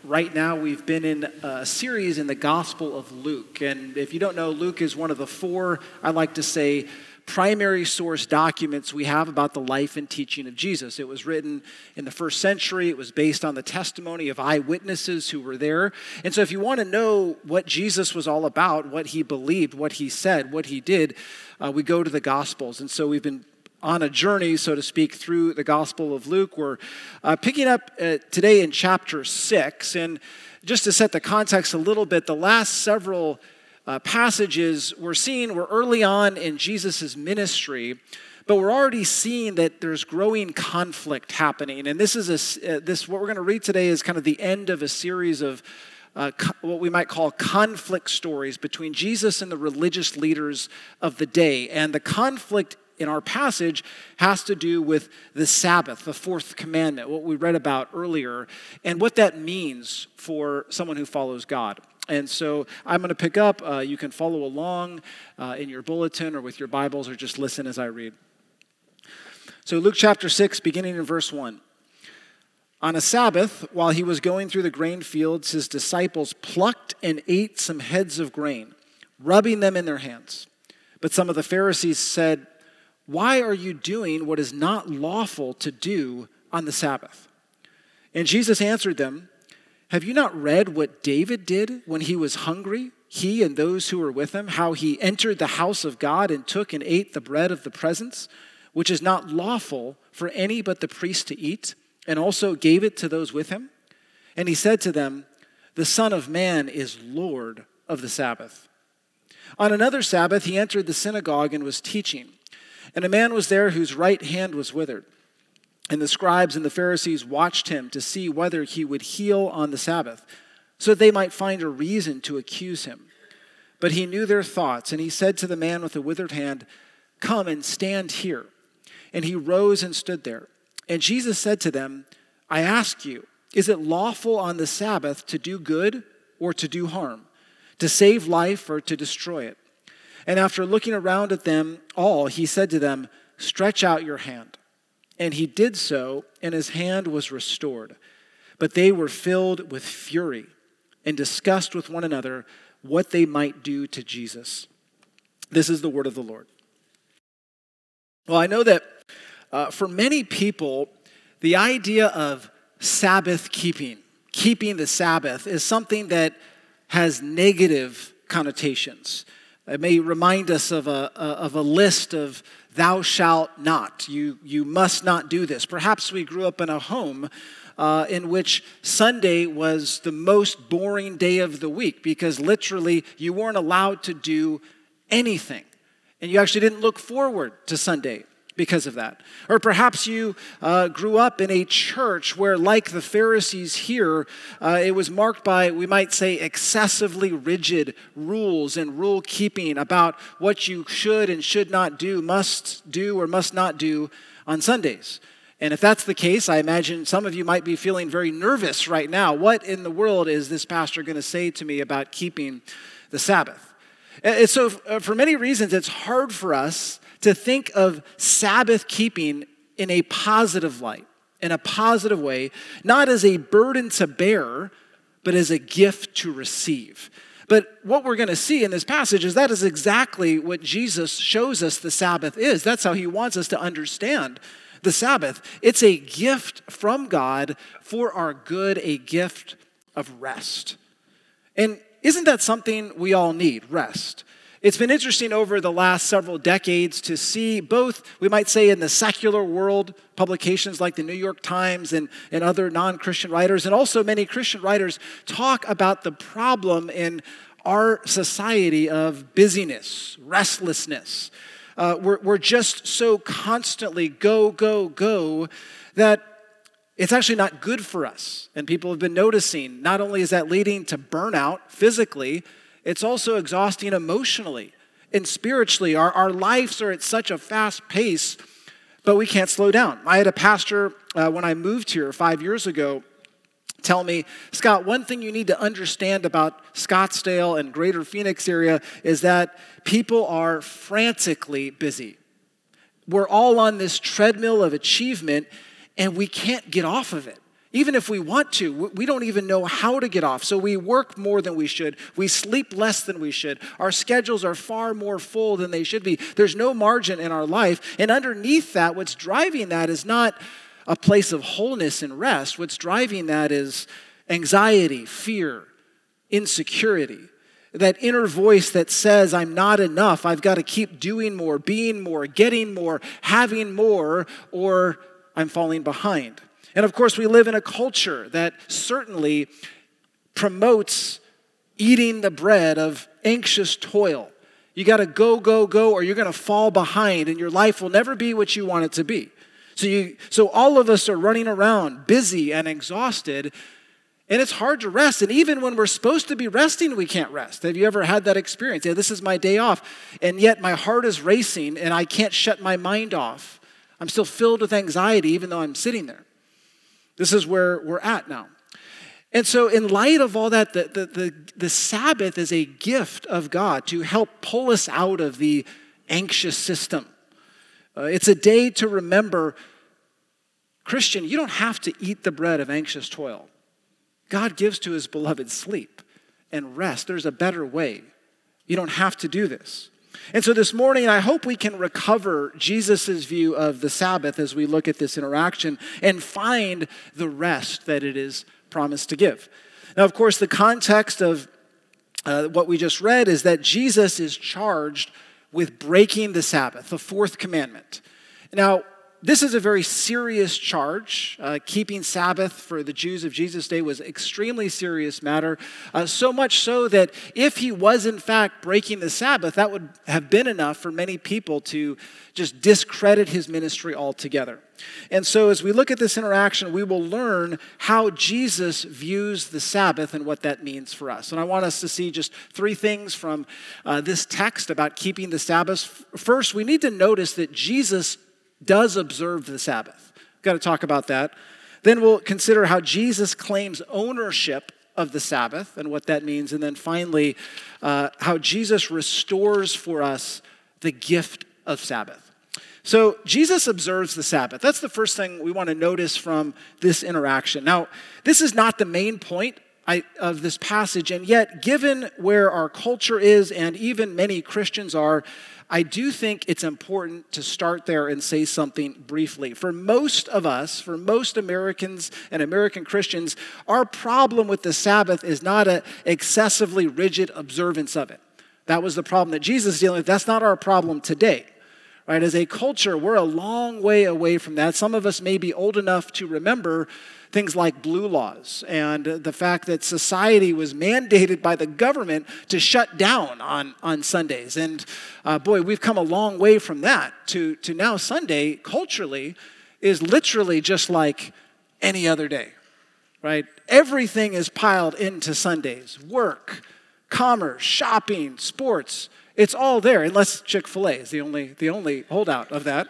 right now we've been in a series in the Gospel of Luke. And if you don't know, Luke is one of the four, I like to say, primary source documents we have about the life and teaching of Jesus. It was written in the first century. It was based on the testimony of eyewitnesses who were there. And so if you want to know what Jesus was all about, what he believed, what he said, what he did, we go to the Gospels. And so we've been on a journey, so to speak, through the Gospel of Luke. We're picking up today in chapter 6. And just to set the context a little bit, the last several passages we're early on in Jesus' ministry, but we're already seeing that there's growing conflict happening. And this is what we're going to read today is kind of the end of a series of what we might call conflict stories between Jesus and the religious leaders of the day. And the conflict in our passage has to do with the Sabbath, the fourth commandment, what we read about earlier, and what that means for someone who follows God. And so I'm going to pick up. You can follow along in your bulletin or with your Bibles, or just listen as I read. So Luke chapter 6, beginning in verse 1. On a Sabbath, while he was going through the grain fields, his disciples plucked and ate some heads of grain, rubbing them in their hands. But some of the Pharisees said, "Why are you doing what is not lawful to do on the Sabbath?" And Jesus answered them, "Have you not read what David did when he was hungry, he and those who were with him, how he entered the house of God and took and ate the bread of the presence, which is not lawful for any but the priest to eat, and also gave it to those with him? And he said to them, 'The Son of Man is Lord of the Sabbath.' On another Sabbath, he entered the synagogue and was teaching. And a man was there whose right hand was withered. And the scribes and the Pharisees watched him to see whether he would heal on the Sabbath, so that they might find a reason to accuse him. But he knew their thoughts, and he said to the man with the withered hand, 'Come and stand here.' And he rose and stood there. And Jesus said to them, 'I ask you, is it lawful on the Sabbath to do good or to do harm, to save life or to destroy it?' And after looking around at them all, he said to them, 'Stretch out your hand.' And he did so, and his hand was restored. But they were filled with fury and discussed with one another what they might do to Jesus." This is the word of the Lord. Well, I know that for many people, the idea of Sabbath keeping the Sabbath, is something that has negative connotations. It may remind us of a list of "thou shalt not." You must not do this. Perhaps we grew up in a home in which Sunday was the most boring day of the week because literally you weren't allowed to do anything. And you actually didn't look forward to Sunday because of that. Or perhaps you grew up in a church where, like the Pharisees here, it was marked by, we might say, excessively rigid rules and rule keeping about what you should and should not do, must do or must not do on Sundays. And if that's the case, I imagine some of you might be feeling very nervous right now. What in the world is this pastor going to say to me about keeping the Sabbath? And so for many reasons, it's hard for us to think of Sabbath keeping in a positive light, in a positive way, not as a burden to bear, but as a gift to receive. But what we're going to see in this passage is that is exactly what Jesus shows us the Sabbath is. That's how he wants us to understand the Sabbath. It's a gift from God for our good, a gift of rest. And isn't that something we all need, rest? It's been interesting over the last several decades to see both, we might say, in the secular world, publications like the New York Times and other non-Christian writers, and also many Christian writers talk about the problem in our society of busyness, restlessness. We're just so constantly go, go, go that it's actually not good for us. And people have been noticing, not only is that leading to burnout physically, it's also exhausting emotionally and spiritually. Our lives are at such a fast pace, but we can't slow down. I had a pastor when I moved here 5 years ago tell me, "Scott, one thing you need to understand about Scottsdale and greater Phoenix area is that people are frantically busy. We're all on this treadmill of achievement, and we can't get off of it. Even if we want to, we don't even know how to get off. So we work more than we should. We sleep less than we should. Our schedules are far more full than they should be. There's no margin in our life. And underneath that, what's driving that is not a place of wholeness and rest. What's driving that is anxiety, fear, insecurity. That inner voice that says, I'm not enough. I've got to keep doing more, being more, getting more, having more, or I'm falling behind. And of course, we live in a culture that certainly promotes eating the bread of anxious toil. You got to go, go, go, or you're going to fall behind, and your life will never be what you want it to be. So all of us are running around, busy and exhausted, and it's hard to rest. And even when we're supposed to be resting, we can't rest. Have you ever had that experience? Yeah, this is my day off, and yet my heart is racing, and I can't shut my mind off. I'm still filled with anxiety, even though I'm sitting there. This is where we're at now. And so in light of all that, the Sabbath is a gift of God to help pull us out of the anxious system. It's a day to remember, Christian, you don't have to eat the bread of anxious toil. God gives to his beloved sleep and rest. There's a better way. You don't have to do this. And so this morning, I hope we can recover Jesus' view of the Sabbath as we look at this interaction and find the rest that it is promised to give. Now, of course, the context of what we just read is that Jesus is charged with breaking the Sabbath, the fourth commandment. Now, this is a very serious charge. Keeping Sabbath for the Jews of Jesus' day was an extremely serious matter, so much so that if he was in fact breaking the Sabbath, that would have been enough for many people to just discredit his ministry altogether. And so as we look at this interaction, we will learn how Jesus views the Sabbath and what that means for us. And I want us to see just three things from this text about keeping the Sabbath. First, we need to notice that Jesus does observe the Sabbath. We've got to talk about that. Then we'll consider how Jesus claims ownership of the Sabbath and what that means. And then finally, how Jesus restores for us the gift of Sabbath. So Jesus observes the Sabbath. That's the first thing we want to notice from this interaction. Now, this is not the main point of this passage, and yet, given where our culture is and even many Christians are, I do think it's important to start there and say something briefly. For most of us, for most Americans and American Christians, our problem with the Sabbath is not an excessively rigid observance of it. That was the problem that Jesus is dealing with. That's not our problem today. Right? As a culture, we're a long way away from that. Some of us may be old enough to remember things like blue laws and the fact that society was mandated by the government to shut down on Sundays. And boy, we've come a long way from that to now Sunday, culturally, is literally just like any other day, right? Everything is piled into Sundays. Work, commerce, shopping, sports. It's all there, unless Chick-fil-A is the only holdout of that.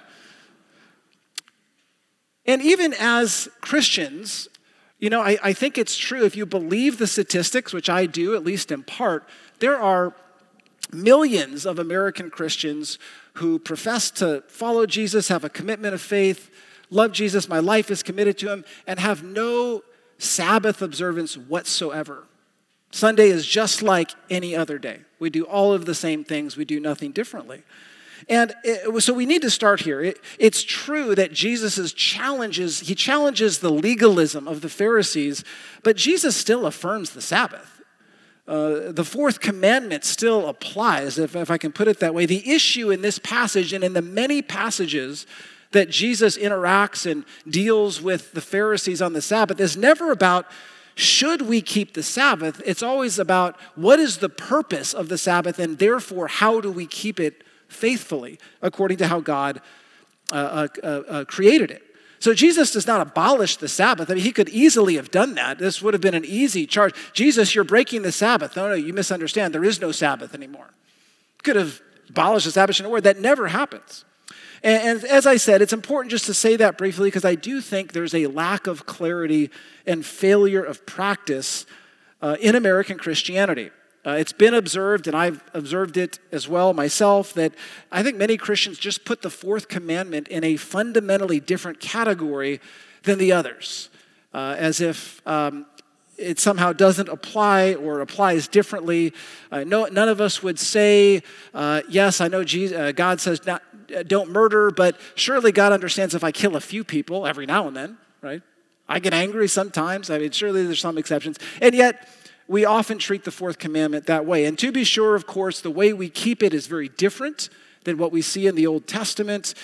And even as Christians, I think it's true, if you believe the statistics, which I do, at least in part, there are millions of American Christians who profess to follow Jesus, have a commitment of faith, love Jesus, my life is committed to him, and have no Sabbath observance whatsoever. Sunday is just like any other day. We do all of the same things. We do nothing differently. And so we need to start here. It's true that Jesus challenges the legalism of the Pharisees, but Jesus still affirms the Sabbath. The fourth commandment still applies, if I can put it that way. The issue in this passage and in the many passages that Jesus interacts and deals with the Pharisees on the Sabbath is never about should we keep the Sabbath. It's always about what is the purpose of the Sabbath, and therefore how do we keep it faithfully according to how God created it. So Jesus does not abolish the Sabbath. I mean, he could easily have done that. This would have been an easy charge. Jesus, you're breaking the Sabbath. No, you misunderstand. There is no Sabbath anymore. Could have abolished the Sabbath in a word. That never happens. And as I said, it's important just to say that briefly because I do think there's a lack of clarity and failure of practice in American Christianity. It's been observed, and I've observed it as well myself, that I think many Christians just put the fourth commandment in a fundamentally different category than the others. as if it somehow doesn't apply or applies differently. None of us would say, yes, I know God says don't murder, but surely God understands if I kill a few people every now and then, right? I get angry sometimes. I mean, surely there's some exceptions. And yet, we often treat the fourth commandment that way. And to be sure, of course, the way we keep it is very different than what we see in the Old Testament.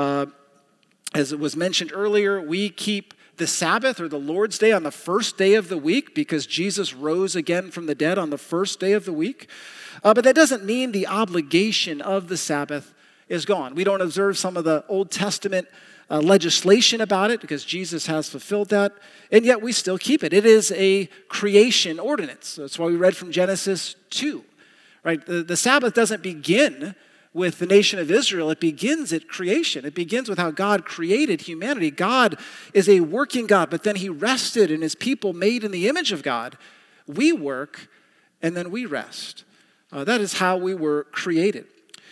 As it was mentioned earlier, we keep the Sabbath or the Lord's Day on the first day of the week because Jesus rose again from the dead on the first day of the week. But that doesn't mean the obligation of the Sabbath is gone. We don't observe some of the Old Testament legislation about it because Jesus has fulfilled that, and yet we still keep it. It is a creation ordinance. That's why we read from Genesis 2, right? The Sabbath doesn't begin with the nation of Israel. It begins at creation. It begins with how God created humanity. God is a working God, but then he rested, and his people made in the image of God. We work, and then we rest. That is how we were created.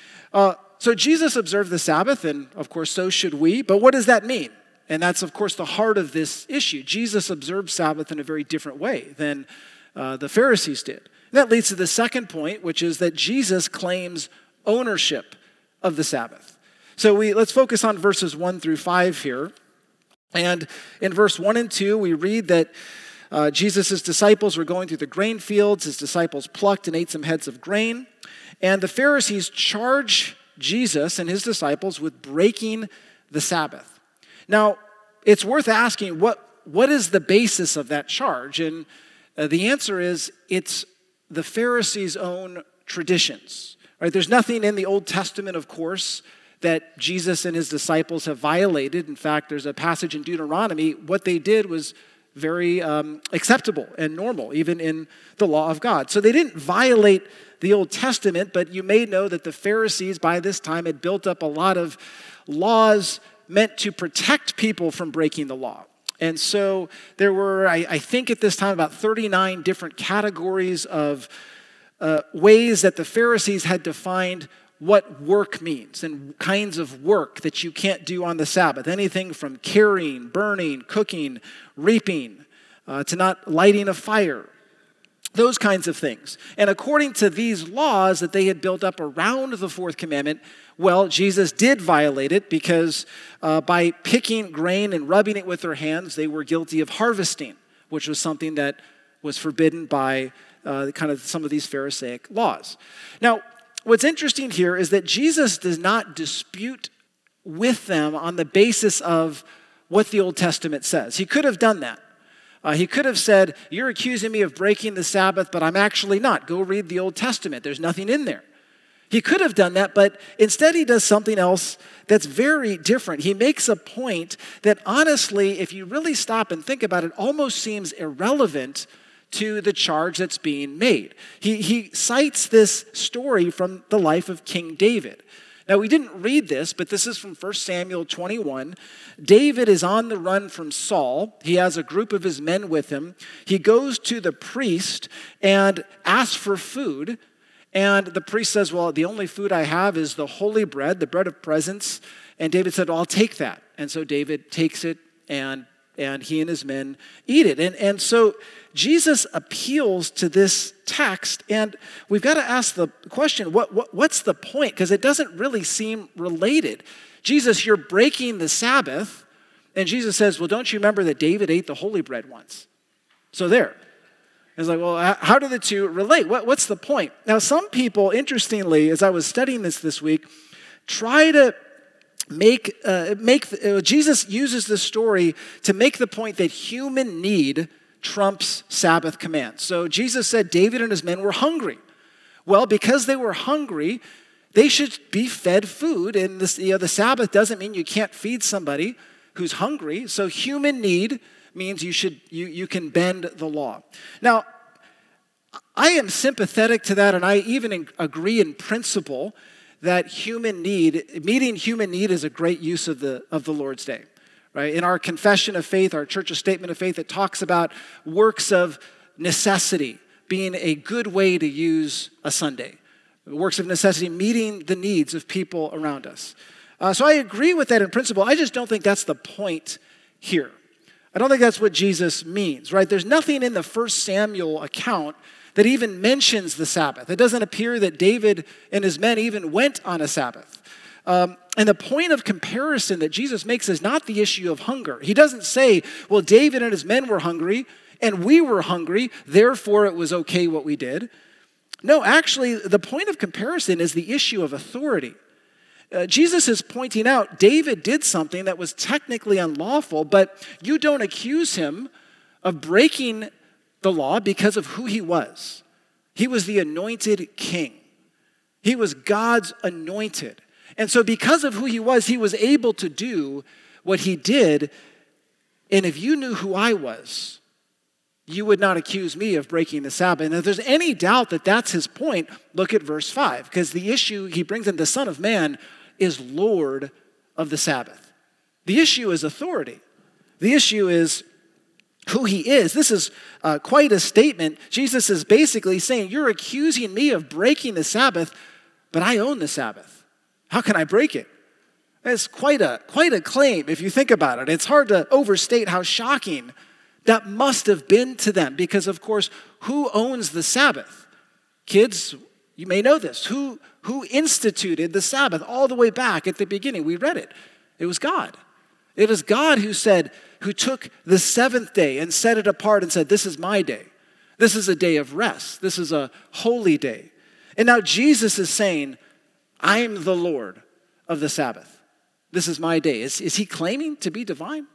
So Jesus observed the Sabbath, and of course, so should we. But what does that mean? And that's, of course, the heart of this issue. Jesus observed Sabbath in a very different way than the Pharisees did. And that leads to the second point, which is that Jesus claims ownership of the Sabbath. So let's focus on verses 1 through 5 here. And in verse 1 and 2, we read that Jesus' disciples were going through the grain fields. His disciples plucked and ate some heads of grain. And the Pharisees charge Jesus and his disciples with breaking the Sabbath. Now, it's worth asking, what is the basis of that charge? And the answer is, it's the Pharisees' own traditions. Right? There's nothing in the Old Testament, of course, that Jesus and his disciples have violated. In fact, there's a passage in Deuteronomy. What they did was very acceptable and normal, even in the law of God. So they didn't violate the Old Testament, but you may know that the Pharisees by this time had built up a lot of laws meant to protect people from breaking the law. And so there were, I think at this time, about 39 different categories of ways that the Pharisees had defined what work means and kinds of work that you can't do on the Sabbath. Anything from carrying, burning, cooking, reaping, to not lighting a fire. Those kinds of things. And according to these laws that they had built up around the fourth commandment, well, Jesus did violate it because by picking grain and rubbing it with their hands, they were guilty of harvesting, which was something that was forbidden by kind of some of these Pharisaic laws. Now, what's interesting here is that Jesus does not dispute with them on the basis of what the Old Testament says. He could have done that. He could have said, you're accusing me of breaking the Sabbath, but I'm actually not. Go read the Old Testament. There's nothing in there. He could have done that, but instead he does something else that's very different. He makes a point that honestly, if you really stop and think about it, almost seems irrelevant to the charge that's being made. He cites this story from the life of King David. Now, we didn't read this, but this is from 1 Samuel 21. David is on the run from Saul. He has a group of his men with him. He goes to the priest and asks for food. And the priest says, well, the only food I have is the holy bread, the bread of presence. And David said, well, I'll take that. And so David takes it, and he and his men eat it. And so Jesus appeals to this text, and we've got to ask the question, what's the point? Because it doesn't really seem related. Jesus, you're breaking the Sabbath, and Jesus says, well, don't you remember that David ate the holy bread once? So there. It's like, well, how do the two relate? What's the point? Now, some people, interestingly, as I was studying this week, try to Jesus uses this story to make the point that human need trumps Sabbath commands. So Jesus said David and his men were hungry. Well, because they were hungry, they should be fed food. And the Sabbath doesn't mean you can't feed somebody who's hungry. So human need means you can bend the law. Now, I am sympathetic to that, and I even agree in principle that meeting human need is a great use of the Lord's Day. Right? In our confession of faith, our church's statement of faith, it talks about works of necessity being a good way to use a Sunday. Works of necessity, meeting the needs of people around us. So I agree with that in principle. I just don't think that's the point here. I don't think that's what Jesus means, right? There's nothing in the 1 Samuel account that even mentions the Sabbath. It doesn't appear that David and his men even went on a Sabbath. And the point of comparison that Jesus makes is not the issue of hunger. He doesn't say, well, David and his men were hungry, and we were hungry, therefore it was okay what we did. No, actually, the point of comparison is the issue of authority. Jesus is pointing out David did something that was technically unlawful, but you don't accuse him of breaking the law because of who he was. He was the anointed king. He was God's anointed. And so because of who he was able to do what he did. And if you knew who I was, you would not accuse me of breaking the Sabbath. And if there's any doubt that that's his point, look at verse 5. Because the issue he brings in, the Son of Man is Lord of the Sabbath. The issue is authority. The issue is who he is. This is quite a statement. Jesus is basically saying, you're accusing me of breaking the Sabbath, but I own the Sabbath. How can I break it? That's quite a claim if you think about it. It's hard to overstate how shocking that must have been to them because, of course, who owns the Sabbath? Kids, you may know this. Who instituted the Sabbath all the way back at the beginning? We read it. It was God. It was God who took the seventh day and set it apart and said, this is my day. This is a day of rest. This is a holy day. And now Jesus is saying, I'm the Lord of the Sabbath. This is my day. Is he claiming to be divine?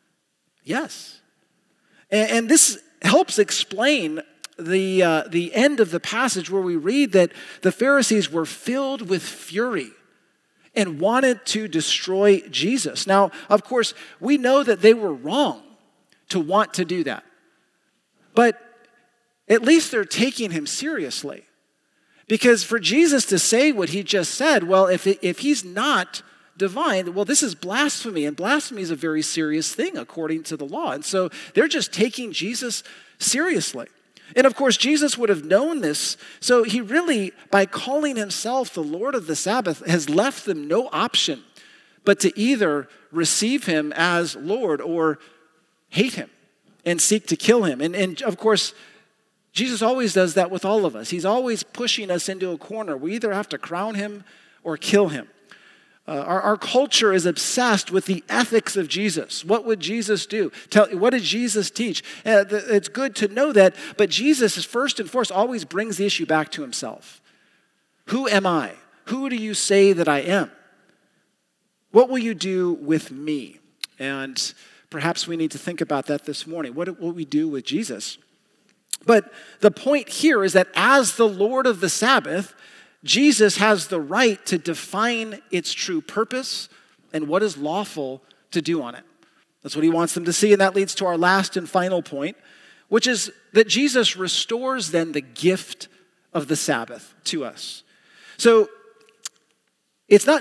Yes. And this helps explain the end of the passage where we read that the Pharisees were filled with fury and wanted to destroy Jesus. Now, of course, we know that they were wrong to want to do that. But at least they're taking him seriously. Because for Jesus to say what he just said, well, if he's not divine, well, this is blasphemy. And blasphemy is a very serious thing according to the law. And so they're just taking Jesus seriously. And of course, Jesus would have known this. So he really, by calling himself the Lord of the Sabbath, has left them no option but to either receive him as Lord or hate him and seek to kill him. And of course, Jesus always does that with all of us. He's always pushing us into a corner. We either have to crown him or kill him. Our culture is obsessed with the ethics of Jesus. What would Jesus do? What did Jesus teach? It's good to know that, but Jesus is first and foremost always brings the issue back to himself. Who am I? Who do you say that I am? What will you do with me? And perhaps we need to think about that this morning. What will we do with Jesus? But the point here is that as the Lord of the Sabbath, Jesus has the right to define its true purpose and what is lawful to do on it. That's what he wants them to see, and that leads to our last and final point, which is that Jesus restores then the gift of the Sabbath to us. So it's not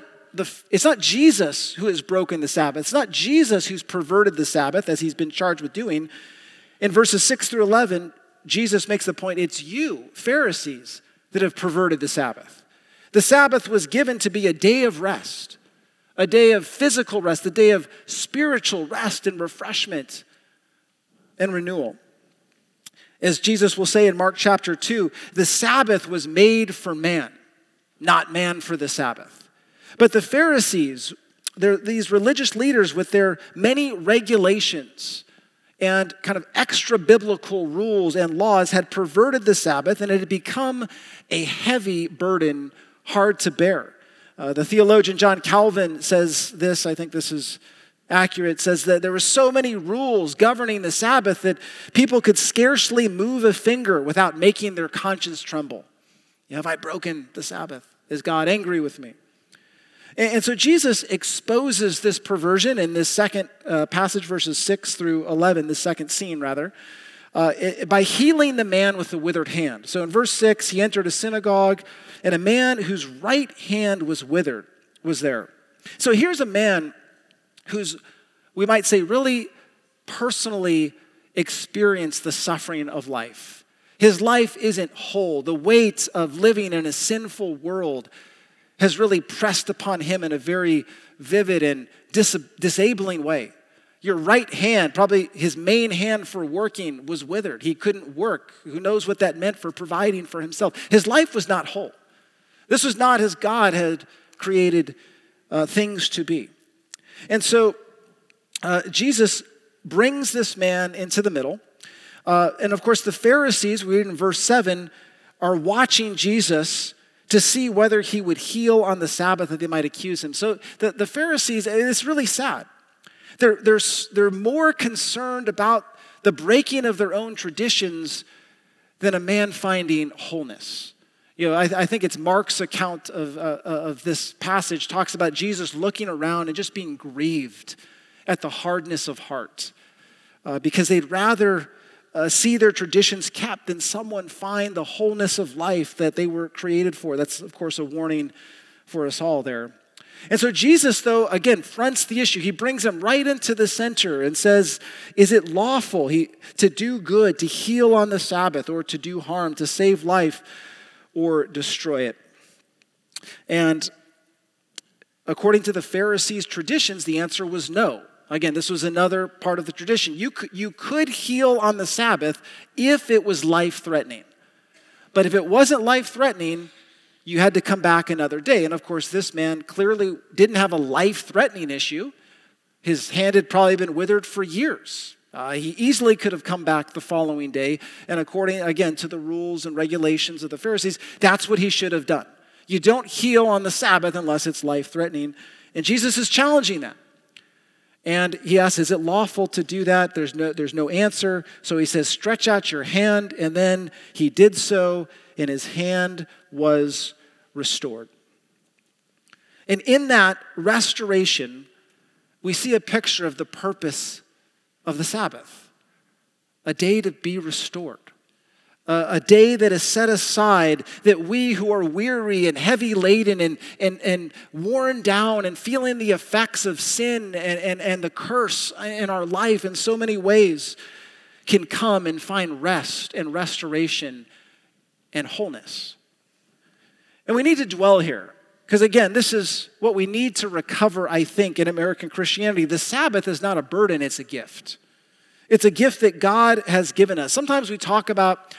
Jesus who has broken the Sabbath. It's not Jesus who's perverted the Sabbath as he's been charged with doing. In verses 6 through 11, Jesus makes the point, it's you, Pharisees, that have perverted the Sabbath. The Sabbath was given to be a day of rest, a day of physical rest, a day of spiritual rest and refreshment and renewal. As Jesus will say in Mark chapter 2, the Sabbath was made for man, not man for the Sabbath. But the Pharisees, these religious leaders with their many regulations and kind of extra biblical rules and laws had perverted the Sabbath, and it had become a heavy burden, hard to bear. The theologian John Calvin says this, I think this is accurate, says that there were so many rules governing the Sabbath that people could scarcely move a finger without making their conscience tremble. Have I broken the Sabbath? Is God angry with me? And so Jesus exposes this perversion in this second passage, verses 6 through 11, the second scene rather, by healing the man with the withered hand. So in verse 6, he entered a synagogue, and a man whose right hand was withered was there. So here's a man who's, we might say, really personally experienced the suffering of life. His life isn't whole. The weight of living in a sinful world has really pressed upon him in a very vivid and disabling way. Your right hand, probably his main hand for working, was withered. He couldn't work. Who knows what that meant for providing for himself? His life was not whole. This was not as God had created things to be. And so Jesus brings this man into the middle. And of course, the Pharisees, we read in verse 7, are watching Jesus to see whether he would heal on the Sabbath that they might accuse him. So the Pharisees, it's really sad. They're more concerned about the breaking of their own traditions than a man finding wholeness. You know, I think it's Mark's account of this passage talks about Jesus looking around and just being grieved at the hardness of heart because they'd rather see their traditions kept than someone find the wholeness of life that they were created for. That's, of course, a warning for us all there. And so Jesus, though, again, fronts the issue. He brings him right into the center and says, is it lawful to do good, to heal on the Sabbath, or to do harm, to save life, or destroy it? And according to the Pharisees' traditions, the answer was no. Again, this was another part of the tradition. You could heal on the Sabbath if it was life-threatening. But if it wasn't life-threatening, you had to come back another day. And of course, this man clearly didn't have a life-threatening issue. His hand had probably been withered for years. He easily could have come back the following day. And according, again, to the rules and regulations of the Pharisees, that's what he should have done. You don't heal on the Sabbath unless it's life-threatening. And Jesus is challenging that. And he asks, is it lawful to do that? There's no answer. So he says, stretch out your hand. And then he did so, and his hand was restored. And in that restoration, we see a picture of the purpose of the Sabbath, a day to be restored, a day that is set aside that we who are weary and heavy laden and worn down and feeling the effects of sin and the curse in our life in so many ways can come and find rest and restoration and wholeness. And we need to dwell here, because again, this is what we need to recover, I think, in American Christianity. The Sabbath is not a burden, it's a gift. It's a gift that God has given us. Sometimes we talk about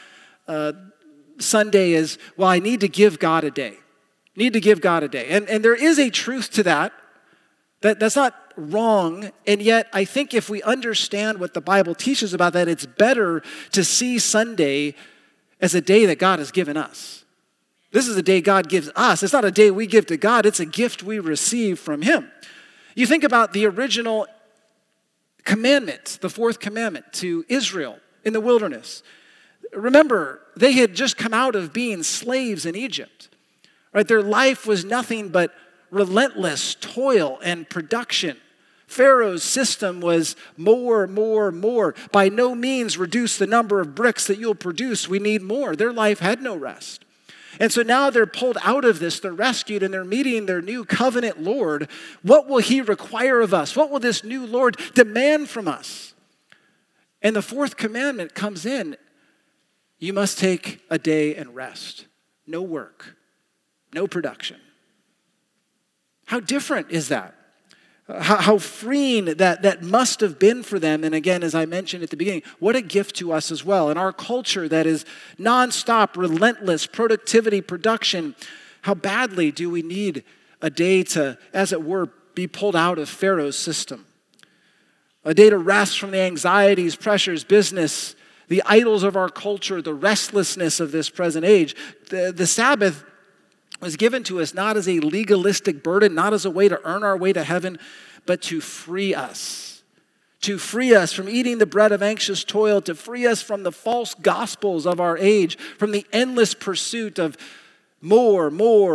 Sunday as, well, I need to give God a day. Need to give God a day. And there is a truth to that. That's not wrong. And yet, I think if we understand what the Bible teaches about that, it's better to see Sunday as a day that God has given us. This is a day God gives us. It's not a day we give to God. It's a gift we receive from him. You think about the original commandment, the fourth commandment to Israel in the wilderness. Remember, they had just come out of being slaves in Egypt. Right? Their life was nothing but relentless toil and production. Pharaoh's system was more. By no means reduce the number of bricks that you'll produce. We need more. Their life had no rest. And so now they're pulled out of this, they're rescued, and they're meeting their new covenant Lord. What will he require of us? What will this new Lord demand from us? And the fourth commandment comes in. You must take a day and rest. No work, no production. How different is that? How freeing that must have been for them. And again, as I mentioned at the beginning, what a gift to us as well. In our culture that is nonstop, relentless productivity, production, how badly do we need a day to, as it were, be pulled out of Pharaoh's system? A day to rest from the anxieties, pressures, business, the idols of our culture, the restlessness of this present age. The Sabbath was given to us not as a legalistic burden, not as a way to earn our way to heaven, but to free us. To free us from eating the bread of anxious toil, to free us from the false gospels of our age, from the endless pursuit of more,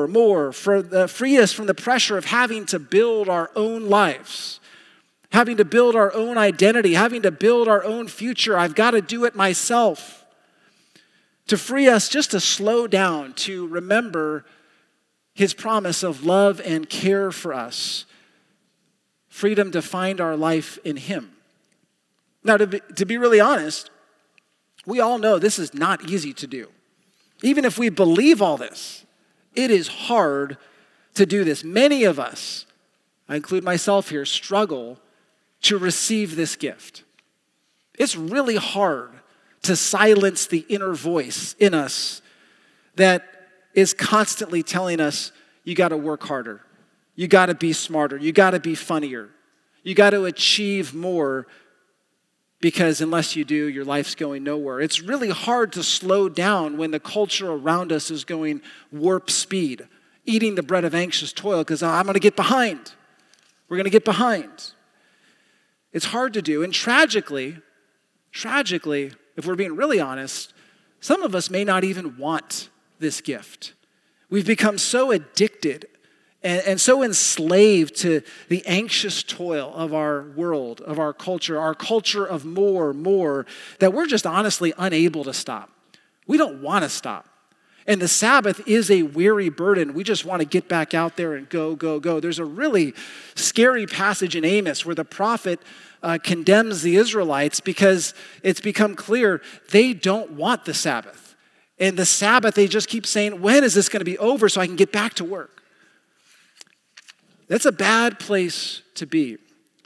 free us from the pressure of having to build our own lives, having to build our own identity, having to build our own future. I've got to do it myself. To free us just to slow down, to remember his promise of love and care for us. Freedom to find our life in him. Now, to be really honest, we all know this is not easy to do. Even if we believe all this, it is hard to do this. Many of us, I include myself here, struggle to receive this gift. It's really hard to silence the inner voice in us that is constantly telling us, you got to work harder. You got to be smarter. You got to be funnier. You got to achieve more, because unless you do, your life's going nowhere. It's really hard to slow down when the culture around us is going warp speed, eating the bread of anxious toil because I'm going to get behind. We're going to get behind. It's hard to do. And tragically, if we're being really honest, some of us may not even want this gift. We've become so addicted and so enslaved to the anxious toil of our world, of our culture of more, that we're just honestly unable to stop. We don't want to stop. And the Sabbath is a weary burden. We just want to get back out there and go. There's a really scary passage in Amos where the prophet condemns the Israelites because it's become clear they don't want the Sabbath. And the Sabbath, they just keep saying, when is this going to be over so I can get back to work? That's a bad place to be.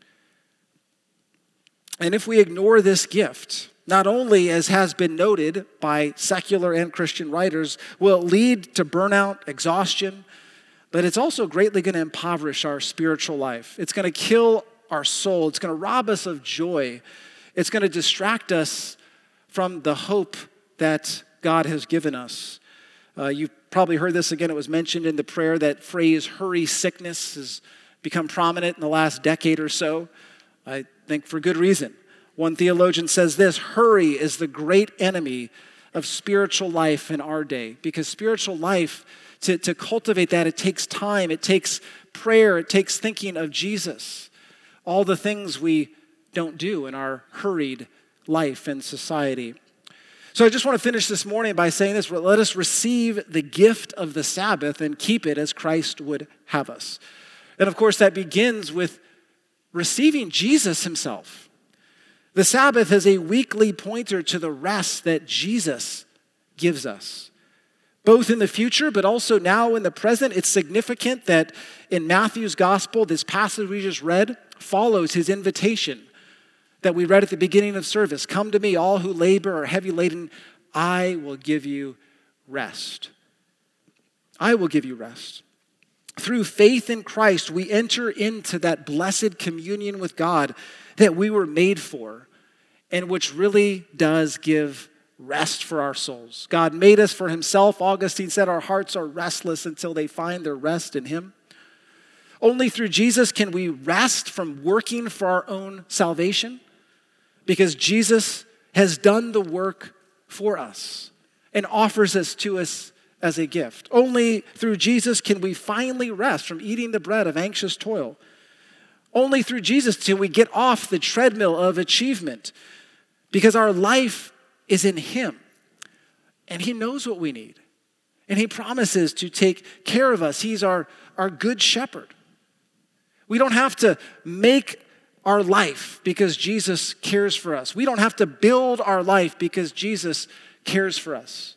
And if we ignore this gift, not only, as has been noted by secular and Christian writers, will it lead to burnout, exhaustion, but it's also greatly going to impoverish our spiritual life. It's going to kill our soul. It's going to rob us of joy. It's going to distract us from the hope that God has given us. You've probably heard this again. It was mentioned in the prayer. That phrase, hurry sickness, has become prominent in the last decade or so. I think for good reason. One theologian says this: hurry is the great enemy of spiritual life in our day. Because spiritual life, to cultivate that, it takes time, it takes prayer, it takes thinking of Jesus. All the things we don't do in our hurried life and society. So I just want to finish this morning by saying this: let us receive the gift of the Sabbath and keep it as Christ would have us. And of course, that begins with receiving Jesus himself. The Sabbath is a weekly pointer to the rest that Jesus gives us, both in the future, but also now in the present. It's significant that in Matthew's gospel, this passage we just read follows his invitation that we read at the beginning of service. Come to me, all who labor or heavy laden, I will give you rest. I will give you rest. Through faith in Christ, we enter into that blessed communion with God that we were made for, and which really does give rest for our souls. God made us for himself. Augustine said our hearts are restless until they find their rest in him. Only through Jesus can we rest from working for our own salvation, because Jesus has done the work for us and offers us to us as a gift. Only through Jesus can we finally rest from eating the bread of anxious toil. Only through Jesus can we get off the treadmill of achievement, because our life is in him, and he knows what we need, and he promises to take care of us. He's our good shepherd. We don't have to make our life because Jesus cares for us. We don't have to build our life because Jesus cares for us.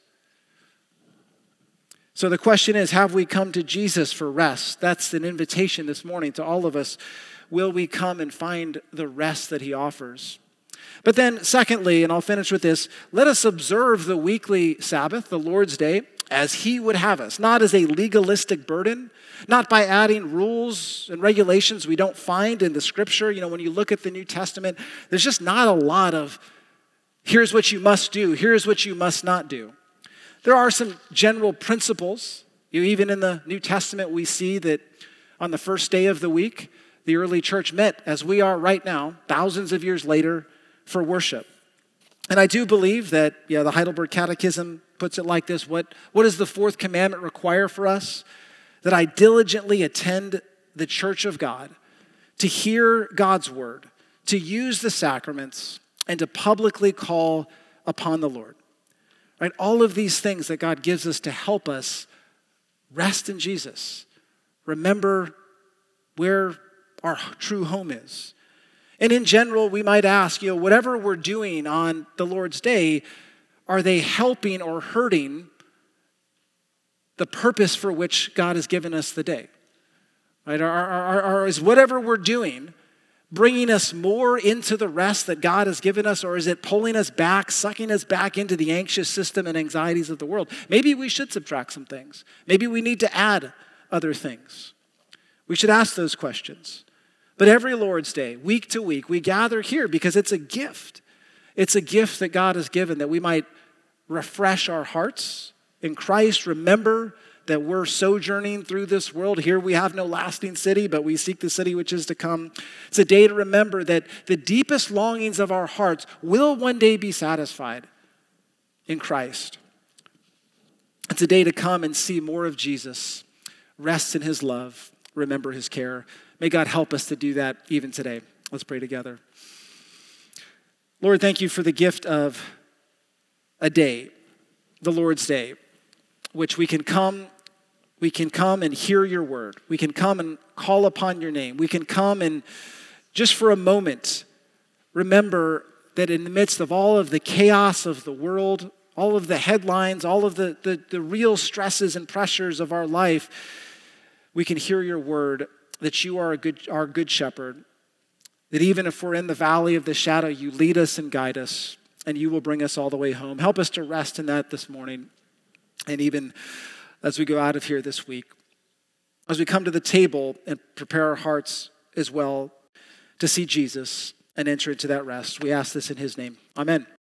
So the question is, have we come to Jesus for rest? That's an invitation this morning to all of us. Will we come and find the rest that he offers? But then secondly, and I'll finish with this, let us observe the weekly Sabbath, the Lord's Day, as he would have us, not as a legalistic burden, not by adding rules and regulations we don't find in the scripture. You know, when you look at the New Testament, there's just not a lot of, here's what you must do, here's what you must not do. There are some general principles. Even in the New Testament, we see that on the first day of the week, the early church met as we are right now, thousands of years later, for worship. And I do believe that, the Heidelberg Catechism puts it like this: what does the fourth commandment require for us? That I diligently attend the church of God, to hear God's word, to use the sacraments, and to publicly call upon the Lord. Right? All of these things that God gives us to help us rest in Jesus. Remember where our true home is. And in general, we might ask, whatever we're doing on the Lord's Day, are they helping or hurting the purpose for which God has given us the day? Right? Is whatever we're doing bringing us more into the rest that God has given us, or is it pulling us back, sucking us back into the anxious system and anxieties of the world? Maybe we should subtract some things. Maybe we need to add other things. We should ask those questions. But every Lord's Day, week to week, we gather here because it's a gift. It's a gift that God has given that we might refresh our hearts in Christ, remember that we're sojourning through this world. Here we have no lasting city, but we seek the city which is to come. It's a day to remember that the deepest longings of our hearts will one day be satisfied in Christ. It's a day to come and see more of Jesus, rest in his love, remember his care. May God help us to do that even today. Let's pray together. Lord, thank you for the gift of a day, the Lord's Day, which we can come and hear your word. We can come and call upon your name. We can come and just for a moment remember that in the midst of all of the chaos of the world, all of the headlines, all of the real stresses and pressures of our life, we can hear your word that you are our good shepherd, that even if we're in the valley of the shadow, you lead us and guide us, and you will bring us all the way home. Help us to rest in that this morning. And even as we go out of here this week, as we come to the table and prepare our hearts as well to see Jesus and enter into that rest, we ask this in his name. Amen.